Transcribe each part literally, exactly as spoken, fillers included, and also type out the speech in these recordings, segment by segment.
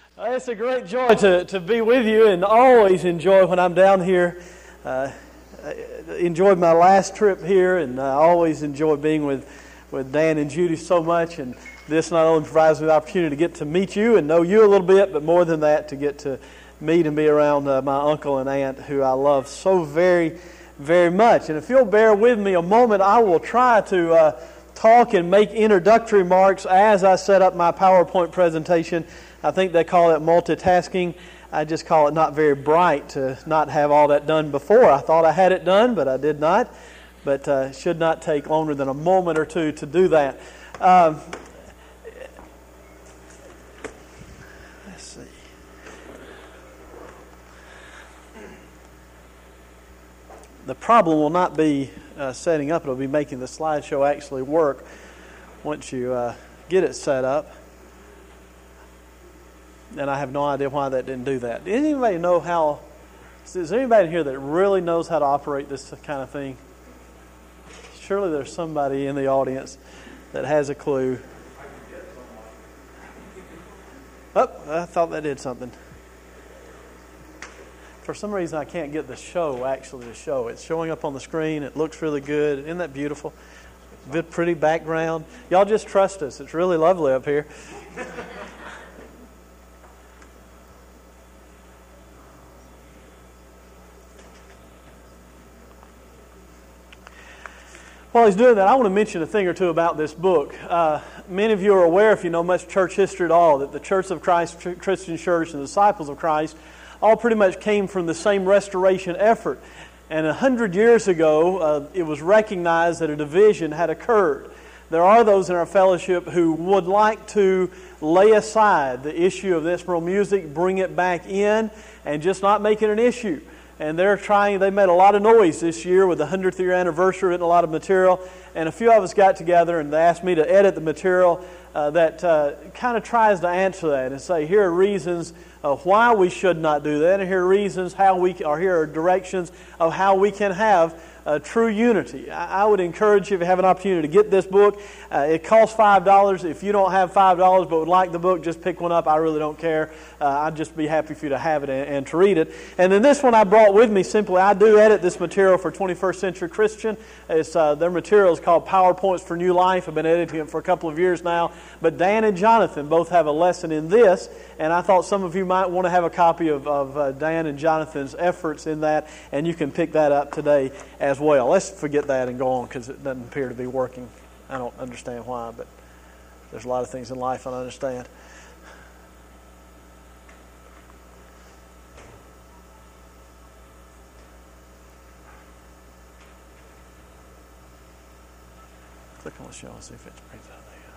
Uh, It's a great joy to, to be with you, and always enjoy when I'm down here. Uh, I enjoyed my last trip here, and I always enjoy being with, with Dan and Judy so much. And this not only provides me the opportunity to get to meet you and know you a little bit, but more than that, to get to meet and be around uh, my uncle and aunt, who I love so very, very much. And if you'll bear with me a moment, I will try to uh, talk and make introductory remarks as I set up my PowerPoint presentation. I think they call it multitasking. I just call it not very bright to not have all that done before. I thought I had it done, but I did not. But uh, it should not take longer than a moment or two to do that. Um, let's see. The problem will not be uh, setting up. It'll be making the slideshow actually work once you uh, get it set up. And I have no idea why that didn't do that. Does anybody know how, is there anybody here that really knows how to operate this kind of thing? Surely there's somebody in the audience that has a clue. Oh, I thought that did something. For some reason I can't get the show actually to show. It's showing up on the screen. It looks really good. Isn't that beautiful? Good, pretty background. Y'all just trust us. It's really lovely up here. While he's doing that, I want to mention a thing or two about this book. Uh, many of you are aware, if you know much church history at all, that the Church of Christ, Christian Church, and the Disciples of Christ all pretty much came from the same restoration effort. And a hundred years ago, uh, it was recognized that a division had occurred. There are those in our fellowship who would like to lay aside the issue of instrumental music, bring it back in, and just not make it an issue. And they're trying, they made a lot of noise this year with the hundredth year anniversary, written a lot of material. And a few of us got together and they asked me to edit the material uh, that uh, kind of tries to answer that and say, here are reasons of why we should not do that, and here are reasons how we, or here are directions of how we can have Uh, true unity. I, I would encourage you, if you have an opportunity, to get this book. Uh, it costs five dollars. If you don't have five dollars but would like the book, just pick one up. I really don't care. Uh, I'd just be happy for you to have it and, and to read it. And then this one I brought with me simply. I do edit this material for twenty-first Century Christian. It's uh, their material is called PowerPoints for New Life. I've been editing it for a couple of years now. But Dan and Jonathan both have a lesson in this, and I thought some of you might want to have a copy of, of uh, Dan and Jonathan's efforts in that, and you can pick that up today as well. Let's forget that and go on, because it doesn't appear to be working. I don't understand why, but there's a lot of things in life I don't understand. Click on the show and see if it brings out there.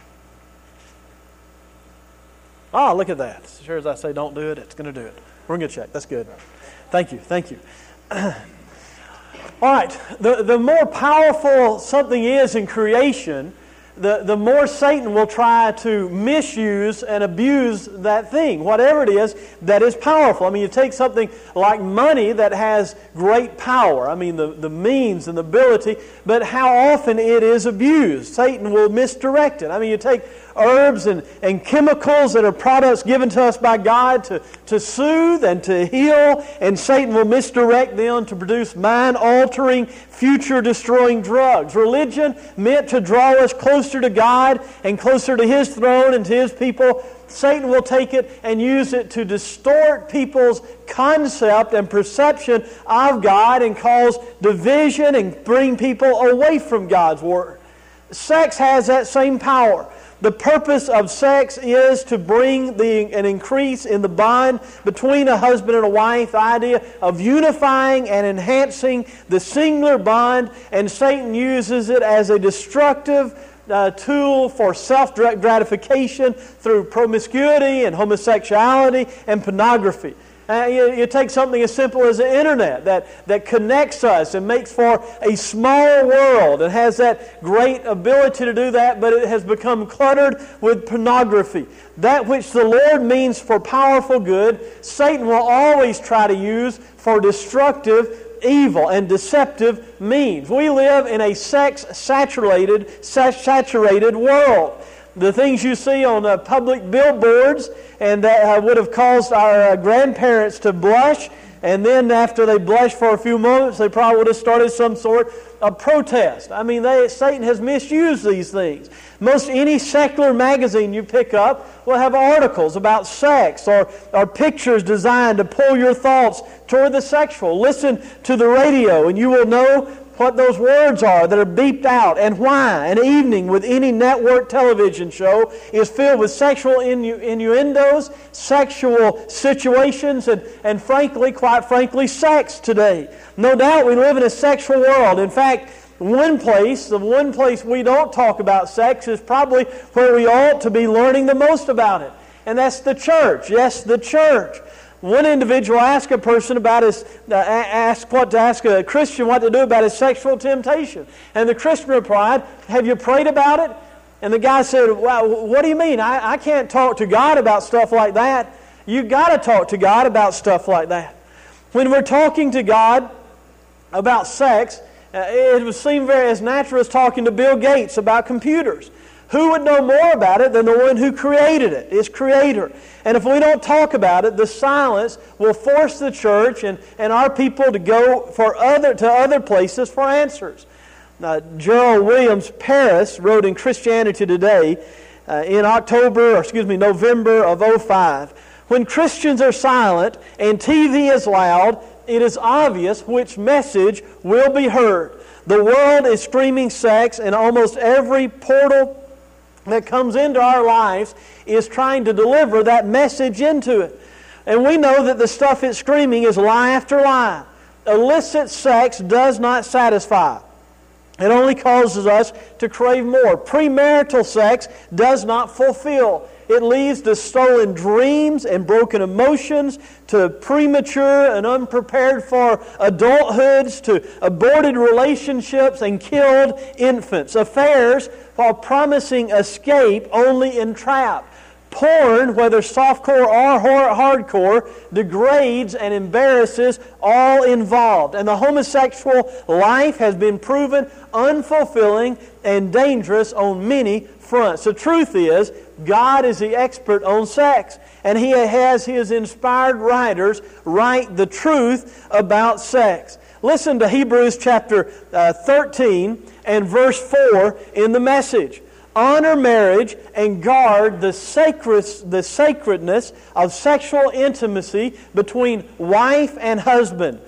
Ah, look at that. As sure as I say don't do it, it's going to do it. We're in good shape. That's good. Thank you. Thank you. All right, the, the more powerful something is in creation, the, the more Satan will try to misuse and abuse that thing, whatever it is that is powerful. I mean, you take something like money that has great power, I mean, the, the means and the ability, but how often it is abused. Satan will misdirect it. I mean, you take herbs and, and chemicals that are products given to us by God to, to soothe and to heal, and Satan will misdirect them to produce mind-altering, future-destroying drugs. Religion meant to draw us closer to God and closer to His throne and to His people. Satan will take it and use it to distort people's concept and perception of God and cause division and bring people away from God's Word. Sex has that same power. The purpose of sex is to bring the, an increase in the bond between a husband and a wife, the idea of unifying and enhancing the singular bond, and Satan uses it as a destructive uh, tool for self-gratification through promiscuity and homosexuality and pornography. Uh, you, you take something as simple as the internet that, that connects us and makes for a small world and has that great ability to do that, but it has become cluttered with pornography. That which the Lord means for powerful good, Satan will always try to use for destructive evil and deceptive means. We live in a sex-saturated, saturated world. the things you see on uh, public billboards, and that uh, would have caused our uh, grandparents to blush. And then after they blushed for a few moments, they probably would have started some sort of protest. I mean, they, Satan has misused these things. Most any secular magazine you pick up will have articles about sex or, or pictures designed to pull your thoughts toward the sexual. Listen to the radio and you will know what those words are that are beeped out and why. An evening with any network television show is filled with sexual innu- innuendos, sexual situations, and, and frankly, quite frankly, sex today. No doubt we live in a sexual world. In fact, one place, the one place we don't talk about sex is probably where we ought to be learning the most about it. And that's the church. Yes, the church. One individual asked a person about his, uh, asked what to ask a Christian what to do about his sexual temptation. And the Christian replied, "Have you prayed about it?" And the guy said, "Well, what do you mean? I, I can't talk to God about stuff like that." You've got to talk to God about stuff like that. When we're talking to God about sex, uh, it would seem very as natural as talking to Bill Gates about computers. Who would know more about it than the one who created it, its creator? And if we don't talk about it, the silence will force the church and, and our people to go for other to other places for answers. Uh, Gerald Williams Paris wrote in Christianity Today uh, in October, or excuse me, November of oh five, "When Christians are silent and T V is loud, it is obvious which message will be heard. The world is screaming sex, and almost every portal that comes into our lives is trying to deliver that message into it. And we know that the stuff it's screaming is lie after lie. Illicit sex does not satisfy. It only causes us to crave more. Premarital sex does not fulfill. It leads to stolen dreams and broken emotions, to premature and unprepared for adulthoods, to aborted relationships and killed infants. Affairs, while promising escape, only entrap. Porn, whether softcore or hardcore, degrades and embarrasses all involved. And the homosexual life has been proven unfulfilling and dangerous on many fronts. The truth is, God is the expert on sex, and He has His inspired writers write the truth about sex. Listen to Hebrews chapter uh, thirteen and verse four in the Message. "Honor marriage and guard the sacred, the sacredness of sexual intimacy between wife and husband.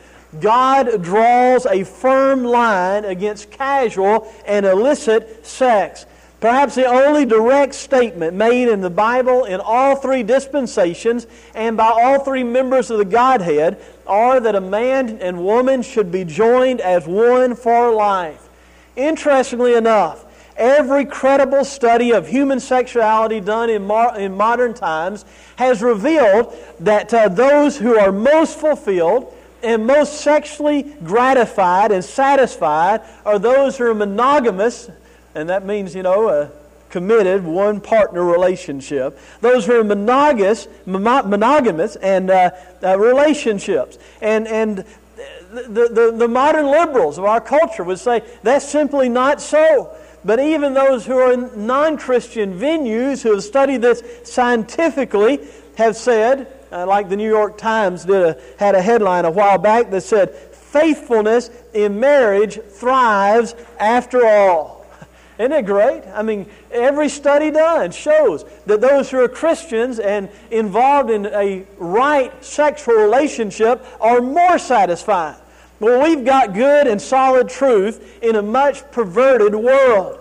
God draws a firm line against casual and illicit sex." Perhaps the only direct statement made in the Bible in all three dispensations and by all three members of the Godhead are that a man and woman should be joined as one for life. Interestingly enough, every credible study of human sexuality done in, mar- in modern times has revealed that uh, those who are most fulfilled and most sexually gratified and satisfied are those who are monogamous. And that means, you know, a committed one-partner relationship. Those who are monogamous, monogamous and uh, uh, relationships. And and the, the, the modern liberals of our culture would say that's simply not so. But even those who are in non-Christian venues who have studied this scientifically have said, uh, like the New York Times did a, had a headline a while back that said, "Faithfulness in marriage thrives after all." Isn't it great? I mean, every study done shows that those who are Christians and involved in a right sexual relationship are more satisfied. Well, we've got good and solid truth in a much perverted world.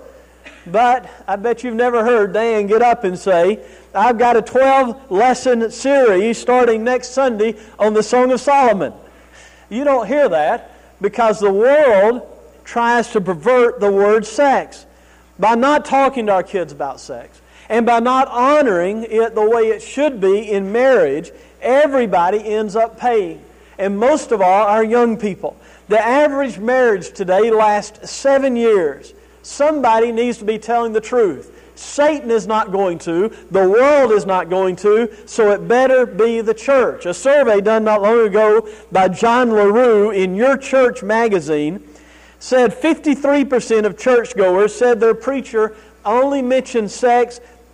But I bet you've never heard Dan get up and say, "I've got a twelve-lesson series starting next Sunday on the Song of Solomon." You don't hear that because the world tries to pervert the word sex. By not talking to our kids about sex and by not honoring it the way it should be in marriage, everybody ends up paying. And most of all, our young people. The average marriage today lasts seven years. Somebody needs to be telling the truth. Satan is not going to. The world is not going to. So it better be the church. A survey done not long ago by John LaRue in Your Church magazine said fifty-three percent of churchgoers said their preacher only mentioned sex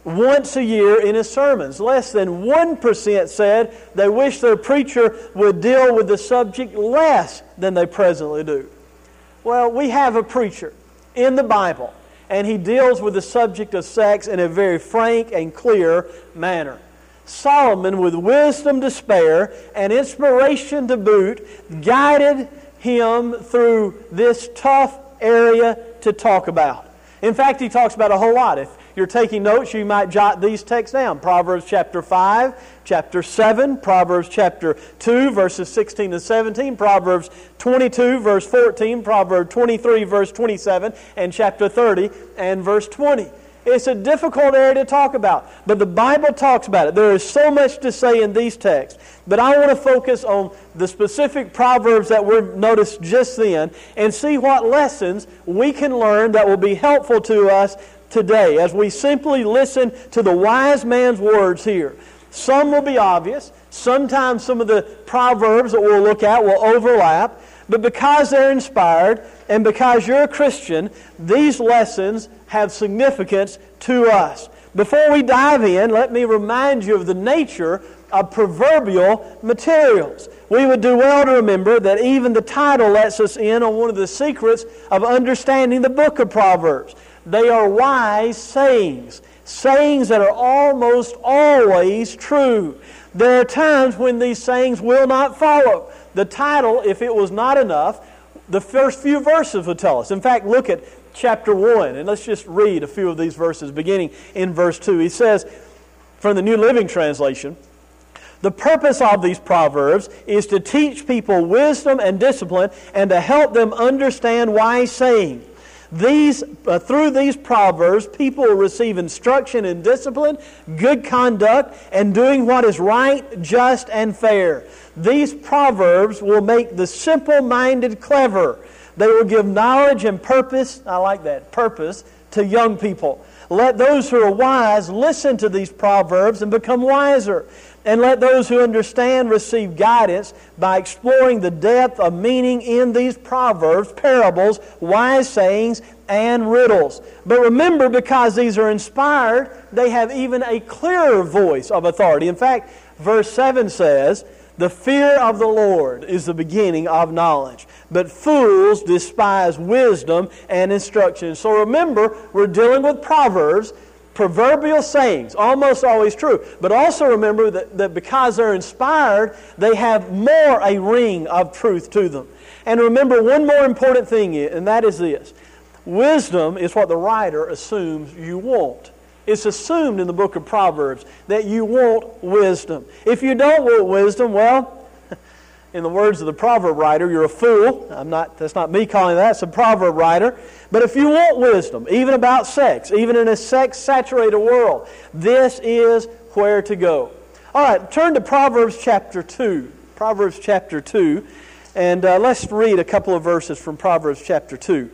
once a year in his sermons. Less than one percent said they wish their preacher would deal with the subject less than they presently do. Well, we have a preacher in the Bible, and he deals with the subject of sex in a very frank and clear manner. Solomon, with wisdom to spare and inspiration to boot, guided him through this tough area to talk about. In fact, he talks about a whole lot. If you're taking notes, you might jot these texts down. Proverbs chapter five, chapter seven, Proverbs chapter two, verses sixteen and seventeen, Proverbs twenty-two, verse fourteen, Proverbs twenty-three, verse twenty-seven, and chapter thirty and verse twenty. It's a difficult area to talk about, but the Bible talks about it. There is so much to say in these texts, but I want to focus on the specific proverbs that were noticed just then and see what lessons we can learn that will be helpful to us today as we simply listen to the wise man's words here. Some will be obvious. Sometimes some of the proverbs that we'll look at will overlap, but because they're inspired and because you're a Christian, these lessons have significance to us. Before we dive in, let me remind you of the nature of proverbial materials. We would do well to remember that even the title lets us in on one of the secrets of understanding the book of Proverbs. They are wise sayings, sayings that are almost always true. There are times when these sayings will not follow. The title, if it was not enough, the first few verses would tell us. In fact, look at chapter one, and let's just read a few of these verses, beginning in verse two. He says, from the New Living Translation, the purpose of these proverbs is to teach people wisdom and discipline and to help them understand wise saying. These, uh, through these proverbs, people will receive instruction in discipline, good conduct, and doing what is right, just, and fair. These proverbs will make the simple-minded clever. They will give knowledge and purpose, I like that, purpose, to young people. Let those who are wise listen to these proverbs and become wiser. And let those who understand receive guidance by exploring the depth of meaning in these proverbs, parables, wise sayings, and riddles. But remember, because these are inspired, they have even a clearer voice of authority. In fact, verse seven says, the fear of the Lord is the beginning of knowledge, but fools despise wisdom and instruction. So remember, we're dealing with proverbs, proverbial sayings, almost always true. But also remember that, that because they're inspired, they have more a ring of truth to them. And remember one more important thing, and that is this. Wisdom is what the writer assumes you want. It's assumed in the book of Proverbs that you want wisdom. If you don't want wisdom, well, in the words of the proverb writer, you're a fool. I'm not. That's not me calling that. It's a proverb writer. But if you want wisdom, even about sex, even in a sex-saturated world, this is where to go. All right, turn to Proverbs chapter two. Proverbs chapter two, and uh, let's read a couple of verses from Proverbs chapter two.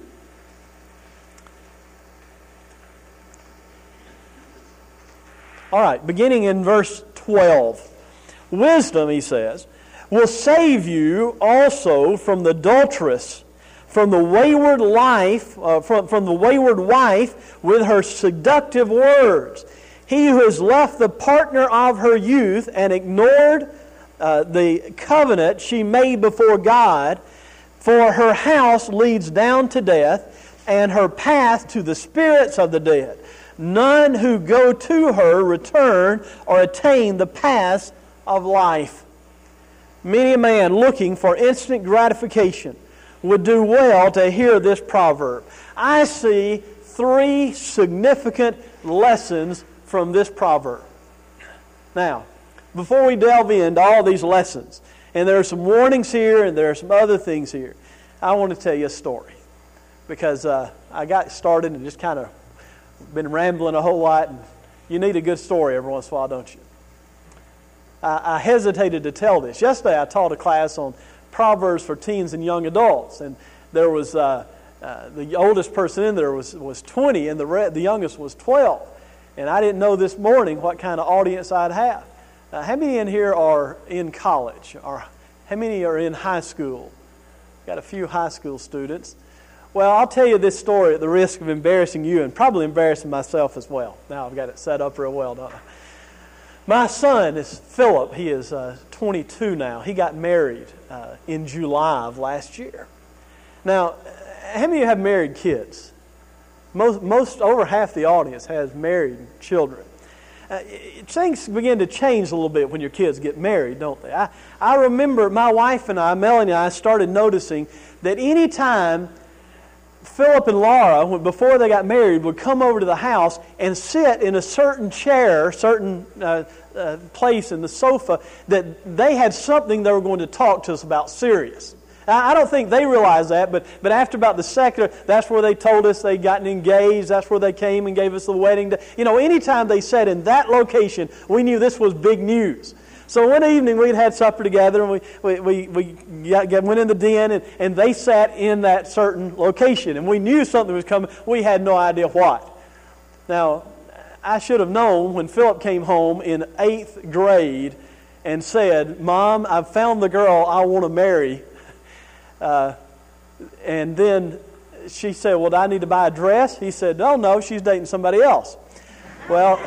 All right, beginning in verse twelve. Wisdom, he says, will save you also from the adulteress, from the wayward life, uh, from, from the wayward wife with her seductive words. He who has left the partner of her youth and ignored uh, the covenant she made before God, for her house leads down to death, and her path to the spirits of the dead. None who go to her return or attain the paths of life. Many a man looking for instant gratification would do well to hear this proverb. I see three significant lessons from this proverb. Now, before we delve into all these lessons, and there are some warnings here and there are some other things here, I want to tell you a story. Because uh, I got started and just kind of been rambling a whole lot, and you need a good story every once in a while, don't you? I, I hesitated to tell this. Yesterday I taught a class on Proverbs for teens and young adults, and there was uh, uh, the oldest person in there was, was twenty, and the re- the youngest was twelve. And I didn't know this morning what kind of audience I'd have. Uh, how many in here are in college? Or how many are in high school? Got a few high school students. Well, I'll tell you this story at the risk of embarrassing you and probably embarrassing myself as well. Now I've got it set up real well, don't I? My son is Philip. He is uh, twenty-two now. He got married uh, in July of last year. Now, how many of you have married kids? Most, most over half the audience has married children. Uh, things begin to change a little bit when your kids get married, don't they? I, I remember my wife and I, Melanie and I, started noticing that any time Philip and Laura, when, before they got married, would come over to the house and sit in a certain chair, certain uh, uh, place in the sofa, that they had something they were going to talk to us about serious. I don't think they realized that, but, but after about the second, that's where they told us they'd gotten engaged. That's where they came and gave us the wedding day. You know, anytime they sat in that location, we knew this was big news. So one evening we'd had supper together, and we we we, we got, got, went in the den, and, and they sat in that certain location. And we knew something was coming. We had no idea what. Now, I should have known when Philip came home in eighth grade and said, "Mom, I've found the girl I want to marry." Uh, and then she said, "Well, do I need to buy a dress?" He said, "No, no, she's dating somebody else." Well,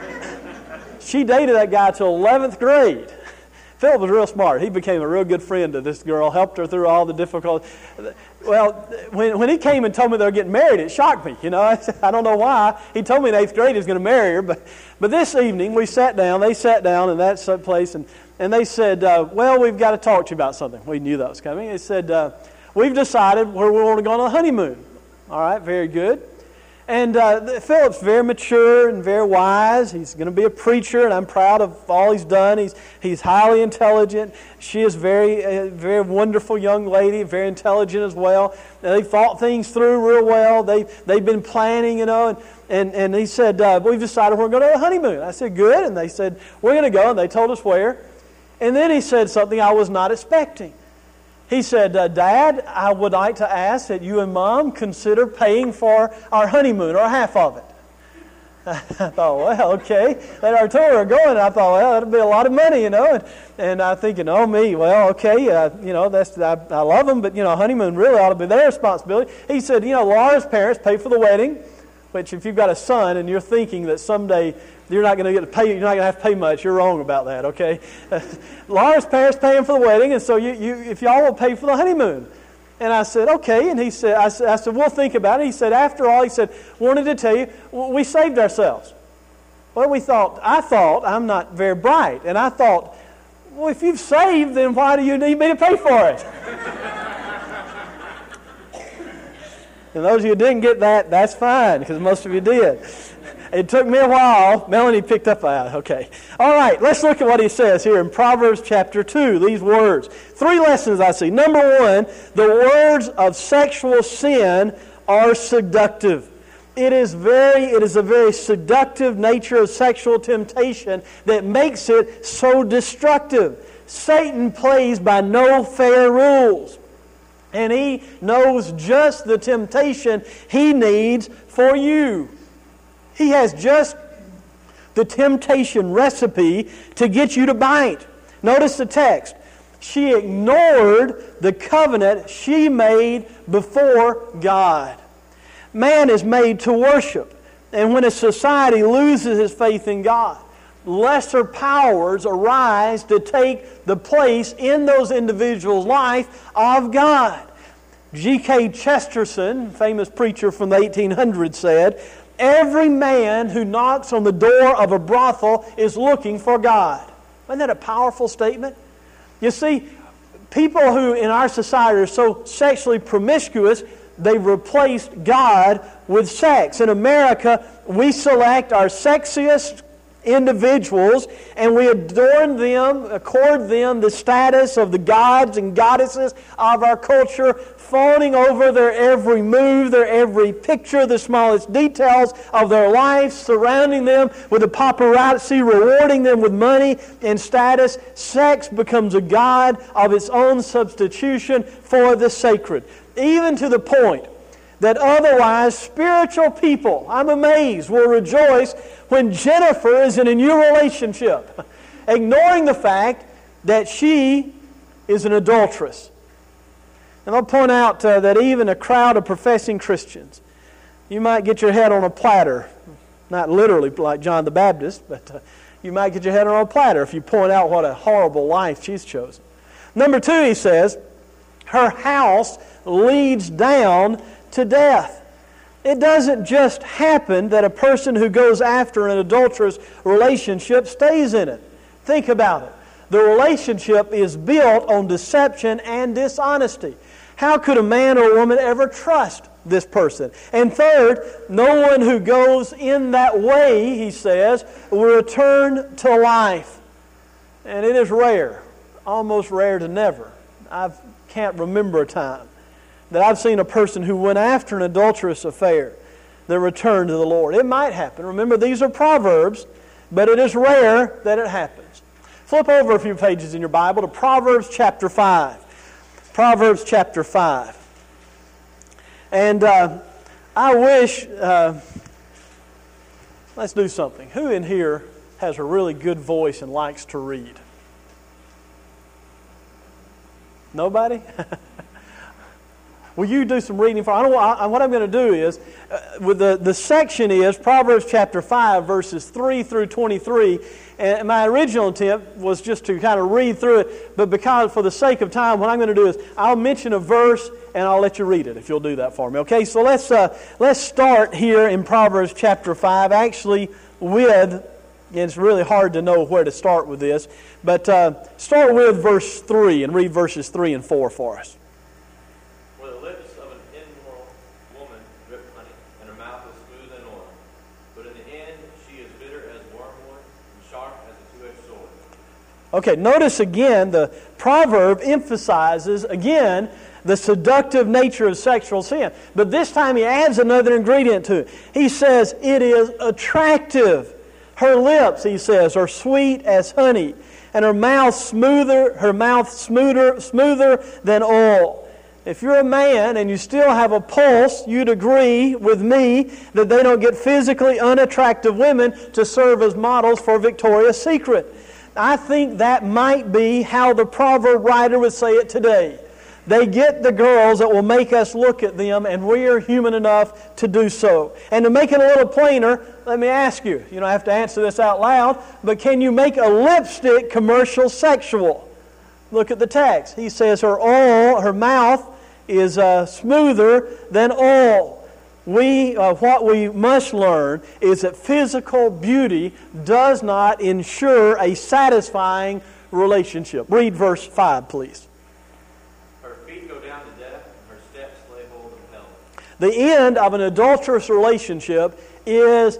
she dated that guy till eleventh grade. Philip was real smart. He became a real good friend to this girl, helped her through all the difficulties. Well, when when he came and told me they were getting married, it shocked me. You know, I, I don't know why. He told me in eighth grade he was going to marry her, but but this evening we sat down. They sat down in that place, and and they said, uh, "Well, we've got to talk to you about something." We knew that was coming. They said, uh, "We've decided where we want to go on a honeymoon." All right, very good. And uh, Philip's very mature and very wise. He's going to be a preacher, and I'm proud of all he's done. He's he's highly intelligent. She is very uh, very wonderful young lady, very intelligent as well. Now, they thought things through real well. They they've been planning, you know. And and, and he said, uh, "We've decided we're going to have a honeymoon." I said, "Good." And they said, "We're going to go." And they told us where. And then he said something I was not expecting. He said, uh, "Dad, I would like to ask that you and Mom consider paying for our honeymoon, or half of it." I thought, well, okay. They already told her going, and I thought, well, that'll be a lot of money, you know. And, and I'm thinking, oh, me, well, okay, uh, you know, that's I, I love them, but, you know, honeymoon really ought to be their responsibility. He said, you know, Laura's parents pay for the wedding, which if you've got a son and you're thinking that someday you're not going to get to pay, you're not going to have to pay much, you're wrong about that, okay? Uh, Laura's parents paying for the wedding, and so you, you, if y'all will pay for the honeymoon. And I said, okay. And he said, I said, I said, we'll think about it. He said, after all, he said, wanted to tell you, we saved ourselves. Well, we thought, I thought, I'm not very bright, and I thought, well, if you've saved, then why do you need me to pay for it? And those of you who didn't get that, that's fine, because most of you did. It took me a while. Melanie picked up on it. Okay. All right, let's look at what he says here in Proverbs chapter two, these words. Three lessons I see. Number one, the words of sexual sin are seductive. It is very, it is a very seductive nature of sexual temptation that makes it so destructive. Satan plays by no fair rules. And he knows just the temptation he needs for you. He has just the temptation recipe to get you to bite. Notice the text. She ignored the covenant she made before God. Man is made to worship. And when a society loses its faith in God, lesser powers arise to take the place in those individuals' life of God. G K Chesterton, famous preacher from the eighteen hundreds, said, "Every man who knocks on the door of a brothel is looking for God." Isn't that a powerful statement? You see, people who in our society are so sexually promiscuous, they've replaced God with sex. In America, we select our sexiest individuals and we adorn them, accord them the status of the gods and goddesses of our culture, fawning over their every move, their every picture, the smallest details of their life, surrounding them with the paparazzi, rewarding them with money and status. Sex becomes a god of its own substitution for the sacred. Even to the point that otherwise spiritual people, I'm amazed, will rejoice when Jennifer is in a new relationship, ignoring the fact that she is an adulteress. And I'll point out uh, that even a crowd of professing Christians, you might get your head on a platter. Not literally like John the Baptist, but uh, you might get your head on a platter if you point out what a horrible life she's chosen. Number two, he says, her house leads down to death. It doesn't just happen that a person who goes after an adulterous relationship stays in it. Think about it. The relationship is built on deception and dishonesty. How could a man or a woman ever trust this person? And third, no one who goes in that way, he says, will return to life. And it is rare, almost rare to never. I can't remember a time that I've seen a person who went after an adulterous affair that returned to the Lord. It might happen. Remember, these are Proverbs, but it is rare that it happens. Flip over a few pages in your Bible to Proverbs chapter five. Proverbs chapter five. And uh, I wish, uh, let's do something. Who in here has a really good voice and likes to read? Nobody? Will you do some reading for? I don't. I, what I'm going to do is, uh, with the the section is Proverbs chapter five, verses three through twenty-three. And my original attempt was just to kind of read through it, but because for the sake of time, what I'm going to do is I'll mention a verse and I'll let you read it if you'll do that for me. Okay, so let's uh, let's start here in Proverbs chapter five. Actually, with and it's really hard to know where to start with this, but uh, start with verse three and read verses three and four for us. For the lips of an immoral woman drip honey, and her mouth is smooth and oil. But in the end, she is bitter as wormwood and sharp as a two-edged sword. Okay, notice again the proverb emphasizes again the seductive nature of sexual sin. But this time he adds another ingredient to it. He says it is attractive. Her lips, he says, are sweet as honey, and her mouth smoother, her mouth smoother, smoother than oil. If you're a man and you still have a pulse, you'd agree with me that they don't get physically unattractive women to serve as models for Victoria's Secret. I think that might be how the proverb writer would say it today. They get the girls that will make us look at them, and we are human enough to do so. And to make it a little plainer, let me ask you, you don't have to answer this out loud, but can you make a lipstick commercial sexual? Look at the text. He says her oil, her mouth is uh, smoother than oil. We, uh, what we must learn is that physical beauty does not ensure a satisfying relationship. Read verse five, please. Her feet go down to death, and her steps lay hold of hell. The end of an adulterous relationship is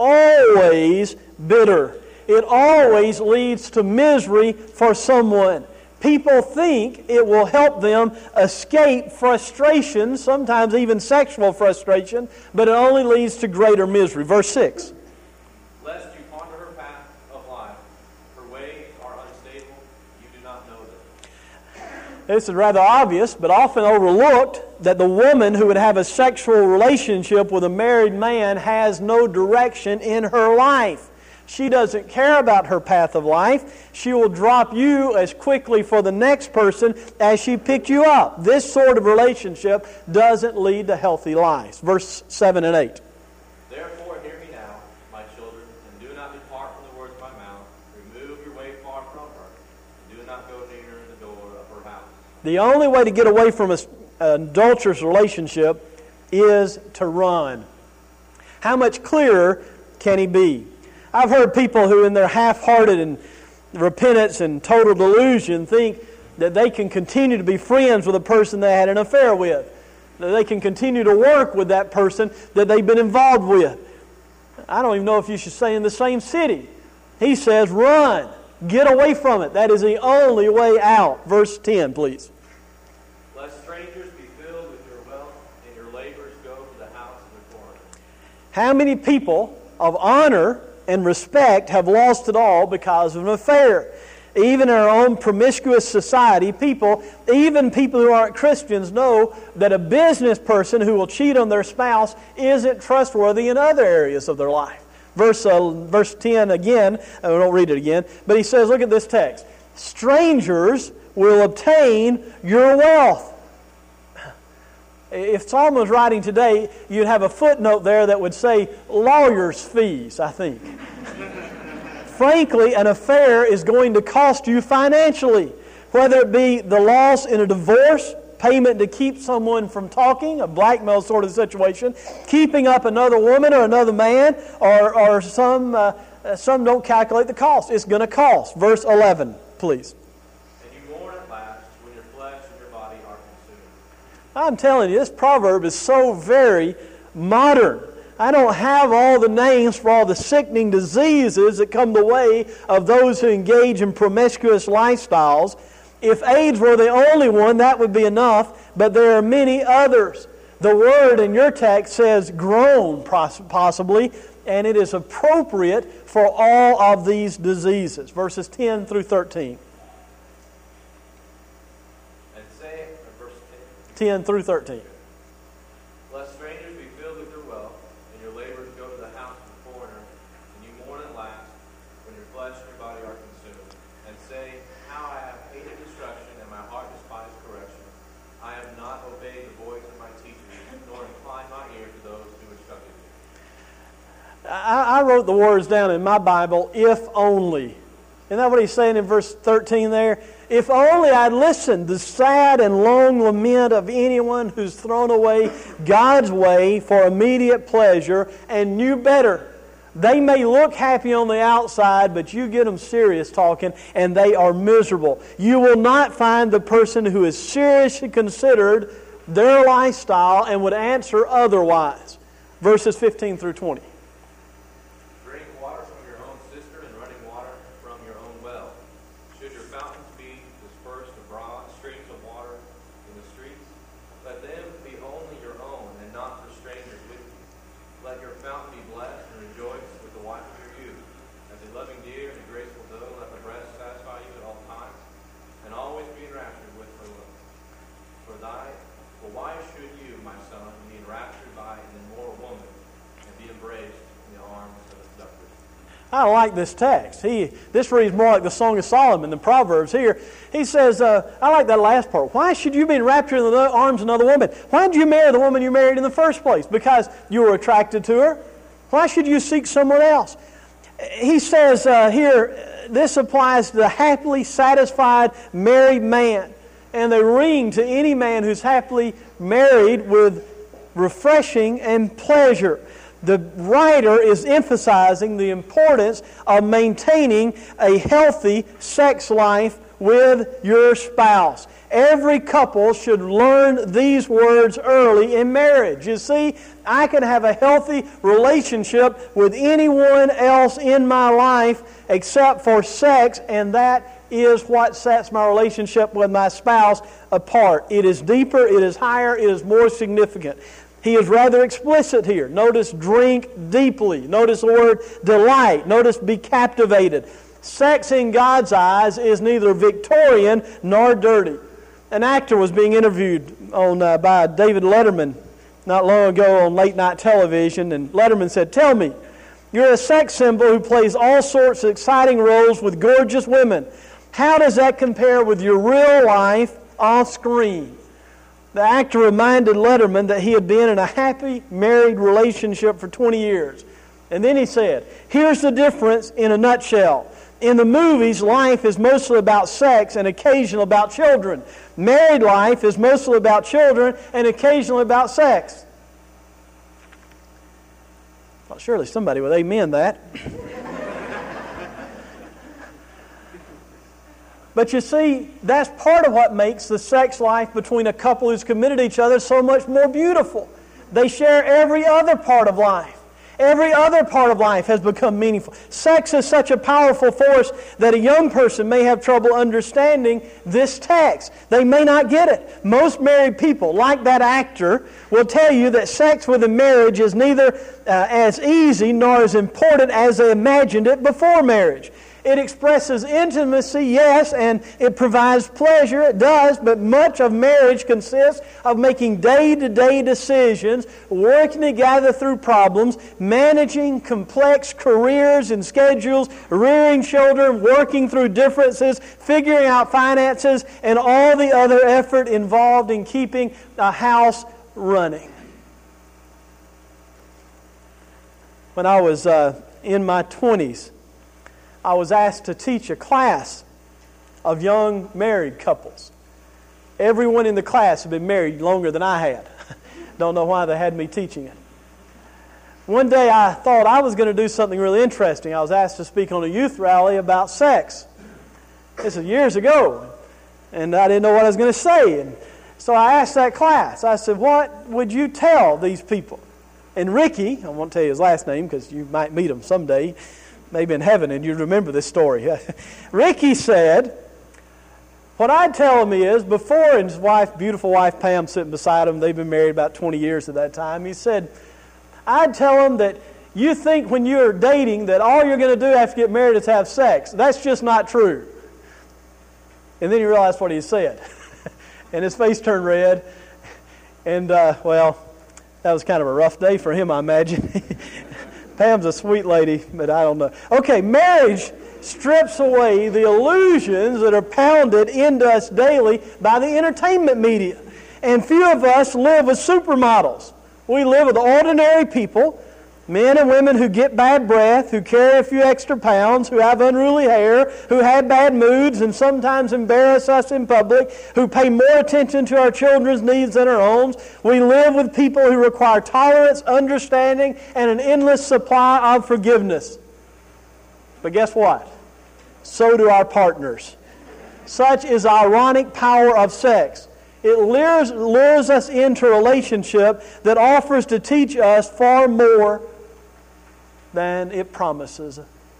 always bitter. It always leads to misery for someone. People think it will help them escape frustration, sometimes even sexual frustration, but it only leads to greater misery. Verse six. Lest you ponder her path of life, her ways are unstable, you do not know them. This is rather obvious, but often overlooked, that the woman who would have a sexual relationship with a married man has no direction in her life. She doesn't care about her path of life. She will drop you as quickly for the next person as she picked you up. This sort of relationship doesn't lead to healthy lives. Verse seven and eight. Therefore hear me now, my children, and do not depart from the words of my mouth. Remove your way far from her, and do not go near the door of her house. The only way to get away from a, an adulterous relationship is to run. How much clearer can he be? I've heard people who in their half-hearted and repentance and total delusion think that they can continue to be friends with a person they had an affair with. That they can continue to work with that person that they've been involved with. I don't even know if you should stay in the same city. He says, run. Get away from it. That is the only way out. Verse ten, please. Lest strangers be filled with your wealth, and your labors go to the house of the foreigner. How many people of honor and respect have lost it all because of an affair? Even in our own promiscuous society, people, even people who aren't Christians, know that a business person who will cheat on their spouse isn't trustworthy in other areas of their life. Verse, uh, verse ten again, I won't read it again, but he says, look at this text. Strangers will obtain your wealth. If Solomon was writing today, you'd have a footnote there that would say lawyer's fees, I think. Frankly, an affair is going to cost you financially, whether it be the loss in a divorce, payment to keep someone from talking, a blackmail sort of situation, keeping up another woman or another man, or, or some, uh, some don't calculate the cost. It's going to cost. Verse eleven, please. I'm telling you, this proverb is so very modern. I don't have all the names for all the sickening diseases that come the way of those who engage in promiscuous lifestyles. If AIDS were the only one, that would be enough, but there are many others. The word in your text says groan, possibly, and it is appropriate for all of these diseases. Verses ten through thirteen. ten through thirteen. Let strangers be filled with your wealth, and your labors go to the house of the foreigner, and you mourn at last when your flesh and your body are consumed, and say, how I have hated destruction, and my heart despised correction. I have not obeyed the voice of my teachers, nor inclined my ear to those who instructed me. I, I wrote the words down in my Bible, if only. Isn't that what he's saying in verse thirteen there? If only I'd listened, the sad and long lament of anyone who's thrown away God's way for immediate pleasure and knew better. They may look happy on the outside, but you get them serious talking and they are miserable. You will not find the person who is seriously considered their lifestyle and would answer otherwise. Verses fifteen through twenty. Drink water from your own cistern and running water from your own well. Should your fountains be dispersed abroad, streams of water in the streets? Let them be only your own and not for strangers with you. Let your fountain be blessed and rejoice with the wife of your youth. As a loving deer and a graceful doe, let the breast satisfy you at all times, and always be enraptured with her love. For thy, for why should you, my son, be enraptured by an immoral woman and be embraced in the arms of a seductress? I like this text. He This reads more like the Song of Solomon than Proverbs here. He says, uh, I like that last part. Why should you be enraptured in the arms of another woman? Why did you marry the woman you married in the first place? Because you were attracted to her? Why should you seek someone else? He says uh, here, this applies to the happily satisfied married man. And they ring to any man who's happily married with refreshing and pleasure. The writer is emphasizing the importance of maintaining a healthy sex life with your spouse. Every couple should learn these words early in marriage. You see, I can have a healthy relationship with anyone else in my life except for sex, and that is what sets my relationship with my spouse apart. It is deeper, it is higher, it is more significant. He is rather explicit here. Notice drink deeply. Notice the word delight. Notice be captivated. Sex in God's eyes is neither Victorian nor dirty. An actor was being interviewed on uh, by David Letterman not long ago on late night television, and Letterman said, "Tell me, you're a sex symbol who plays all sorts of exciting roles with gorgeous women. How does that compare with your real life off screen?" The actor reminded Letterman that he had been in a happy married relationship for twenty years. And then he said, here's the difference in a nutshell. In the movies, life is mostly about sex and occasionally about children. Married life is mostly about children and occasionally about sex. Well, surely somebody would amen that. But you see, that's part of what makes the sex life between a couple who's committed to each other so much more beautiful. They share every other part of life. Every other part of life has become meaningful. Sex is such a powerful force that a young person may have trouble understanding this text. They may not get it. Most married people, like that actor, will tell you that sex within marriage is neither uh, as easy nor as important as they imagined it before marriage. It expresses intimacy, yes, and it provides pleasure, it does, but much of marriage consists of making day-to-day decisions, working together through problems, managing complex careers and schedules, rearing children, working through differences, figuring out finances, and all the other effort involved in keeping a house running. When I was uh, in my twenties, I was asked to teach a class of young married couples. Everyone in the class had been married longer than I had. Don't know why they had me teaching it. One day I thought I was going to do something really interesting. I was asked to speak on a youth rally about sex. This is years ago, and I didn't know what I was going to say. And so I asked that class, I said, what would you tell these people? And Ricky, I won't tell you his last name because you might meet him someday, maybe in heaven, and you remember this story. Ricky said, what I'd tell him is, before, and his wife, beautiful wife Pam, sitting beside him, they've been married about twenty years at that time, he said, I'd tell him that you think when you're dating that all you're going to do after you get married is have sex. That's just not true. And then he realized what he said. And his face turned red. And, uh, well, that was kind of a rough day for him, I imagine. Pam's a sweet lady, but I don't know. Okay, marriage strips away the illusions that are pounded into us daily by the entertainment media. And few of us live as supermodels. We live with ordinary people, men and women who get bad breath, who carry a few extra pounds, who have unruly hair, who have bad moods and sometimes embarrass us in public, who pay more attention to our children's needs than our own. We live with people who require tolerance, understanding, and an endless supply of forgiveness. But guess what? So do our partners. Such is the ironic power of sex. It lures, lures us into a relationship that offers to teach us far more than it promises.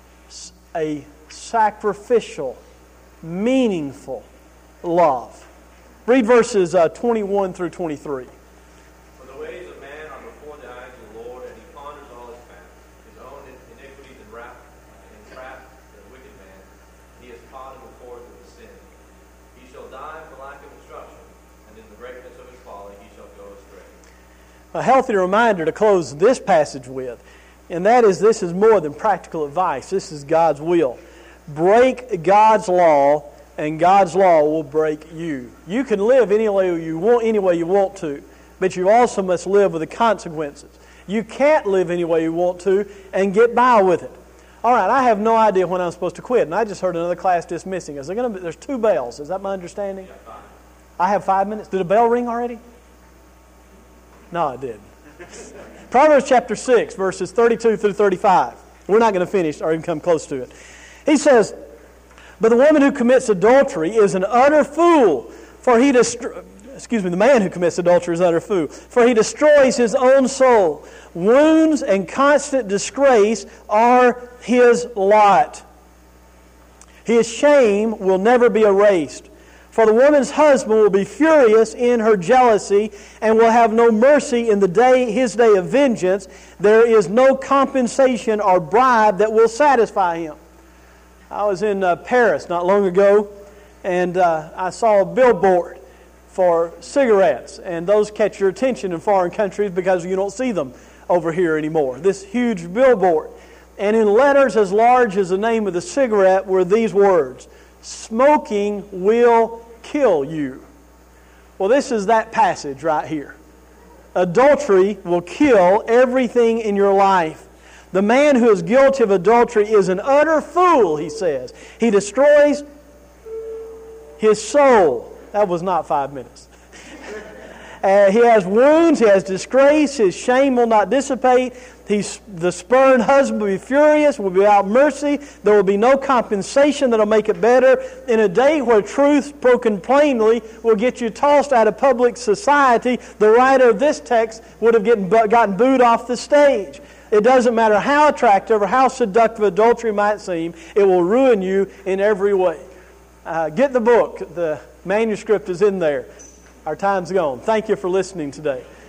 A sacrificial, meaningful love. Read verses uh, twenty-one through twenty-three. For the ways of man are before the eyes of the Lord, and he ponders all his paths. His own iniquities entrap, entrap the wicked man. He has caught him before with sin. He shall die for lack of instruction, and in the greatness of his folly he shall go astray. A healthy reminder to close this passage with, and that is, this is more than practical advice. This is God's will. Break God's law, and God's law will break you. You can live any way you want, any way you want to, but you also must live with the consequences. You can't live any way you want to and get by with it. All right, I have no idea when I'm supposed to quit, and I just heard another class dismissing. Is there going to be, there's two bells. Is that my understanding? I have five minutes. Did a bell ring already? No, it didn't. Proverbs chapter six, verses thirty-two through thirty-five. We're not going to finish or even come close to it. He says, but the woman who commits adultery is an utter fool, for he destro- excuse me, the man who commits adultery is an utter fool, for he destroys his own soul. Wounds and constant disgrace are his lot. His shame will never be erased. For the woman's husband will be furious in her jealousy and will have no mercy in the day, his day of vengeance. There is no compensation or bribe that will satisfy him. I was in uh, Paris not long ago, and uh, I saw a billboard for cigarettes, and those catch your attention in foreign countries because you don't see them over here anymore. This huge billboard. And in letters as large as the name of the cigarette were these words: smoking will kill you. Well, this is that passage right here. Adultery will kill everything in your life. The man who is guilty of adultery is an utter fool, he says. He destroys his soul. That was not five minutes. Uh, he has wounds, he has disgrace, his shame will not dissipate. He's, the spurned husband will be furious, will be without mercy. There will be no compensation that will make it better. In a day where truth spoken plainly will get you tossed out of public society, the writer of this text would have getting, gotten booed off the stage. It doesn't matter how attractive or how seductive adultery might seem, it will ruin you in every way. Uh, get the book. The manuscript is in there. Our time's gone. Thank you for listening today.